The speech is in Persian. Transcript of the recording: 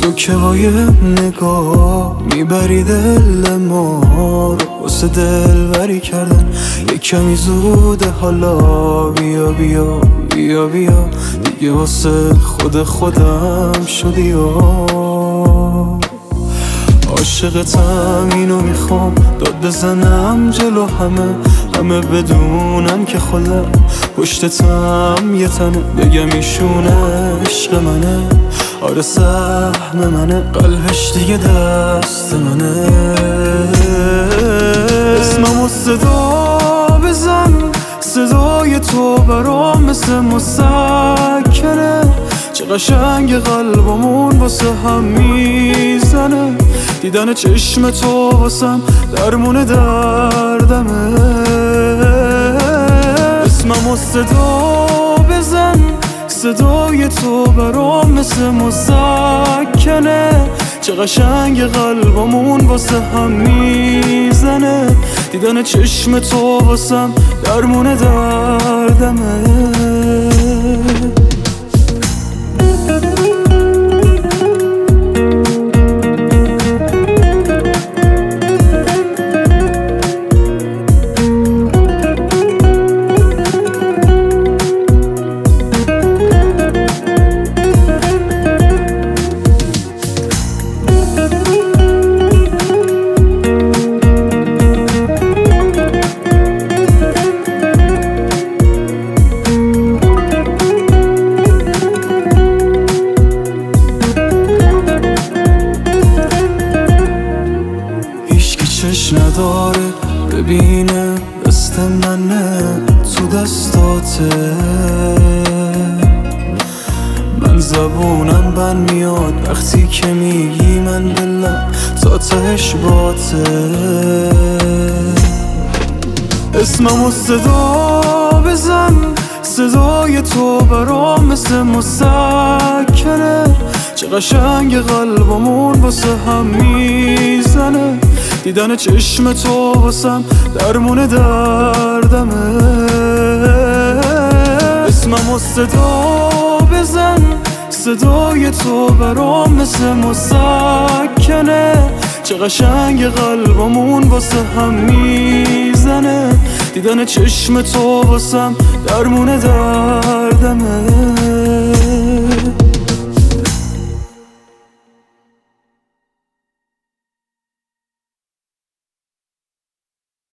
تو که با یه نگاه میبری دل ما رو، واسه دلبری کردن یه کمی زوده، حالا بیا بیا بیا بیا دیگه واسه خودم شدی. عاشقتم، اینو میخوام داد بزنم جلو همه بدونن که خودم پشتتم یه تنه، بگم ایشونه عشق منه، آره سهم منه، قلبش دیگه دست منه. اسممو صدا بزن، صدای تو برام مثل مسکنه، چه قشنگ قلبمون واسه هم میزنه، دیدن چشم تو واسم درمون دردمه. اسممو صدا بزن، صدای تو برام مثل مسکنه، چه قشنگ قلبمون واسه هم میزنه، دیدن چشم تو واسم درمون دردمه. چش نداره ببینه دست منه تو دستاته، من زبونم بند میاد وقتی که میگی من دلم تا تهش باته. اسممو صدا بزن، صدای تو برام مثل مسکنه، چه قشنگ قلبمون واسه هم میزنه، دیدن چشم تو واسم درمون دردمه. اسممو صدا بزن، صدای تو برام مثل مسکنه، چه قشنگ قلبمون واسه هم میزنه، دیدن چشم تو واسم درمون دردمه.